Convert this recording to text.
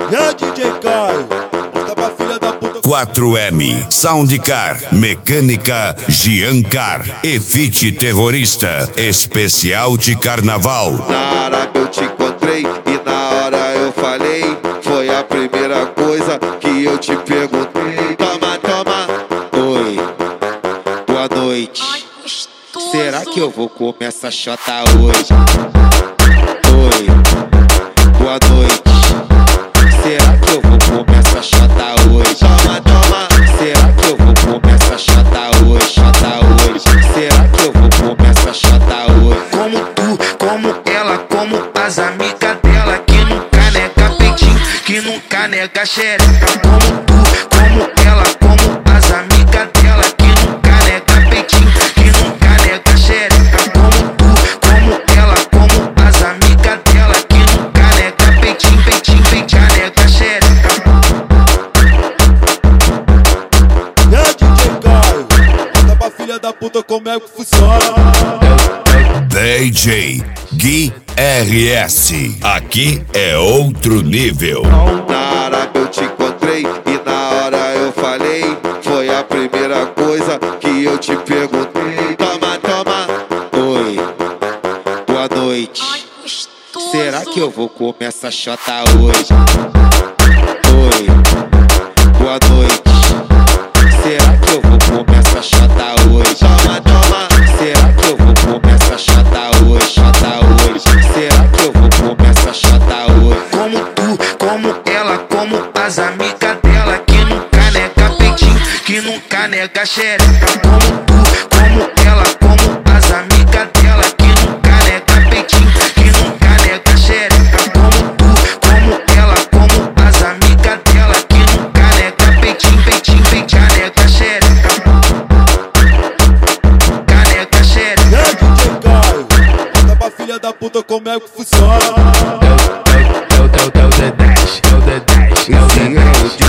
E aí, DJ Caio, bota pra filha da puta. 4M, Soundcar, Mecânica, Giancar, Efite Terrorista, Especial de Carnaval. Na hora que eu te encontrei e na hora eu falei, foi a primeira coisa que eu te perguntei. Toma, toma, oi, boa noite. Será que eu vou comer essa chota hoje? Oi, boa noite. Será que eu vou comer essa chota hoje? Toma, toma. Será que eu vou comer essa chota hoje? Chota hoje. Será que eu vou comer essa chota hoje? Como tu, como ela, como as amigas dela, que nunca nega peitinho, que nunca nega xereca. Como tu, como ela, como as amigas dela, que nunca nega peitinho, que nunca nega xereca. Como tu, como ela, como as amigas dela, que nunca nega peitinho, peitinho, peitinho, nega xereca. E aí, DJ Caio, bota pra filha da puta como é que funciona. DJ Gui RS, aqui é outro nível. Na hora que eu te encontrei e na hora eu falei, foi a primeira coisa que eu te perguntei. Toma, toma, oi, boa noite. Será que eu vou comer essa chota hoje? Oi, boa noite. Será que eu vou comer essa chota hoje? Toma, toma. Será que eu vou comer essa chota hoje? Chota hoje. Será que eu vou comer essa chota hoje? Como tu, como ela, como as amigas dela, que nunca nega peitinho, que nunca nega xereca. Como tu, como ela, como as amigas dela, que nunca nega peitinho, que nunca nega xereca. Como tu, como ela, como as amigas dela, que nunca nega peitinho, peitinho, peitinho, nega xereca. Nega xereca. E aí, DJ Caio, bota pra filha da puta como é que funciona. É o D10, é o D10, é o D10.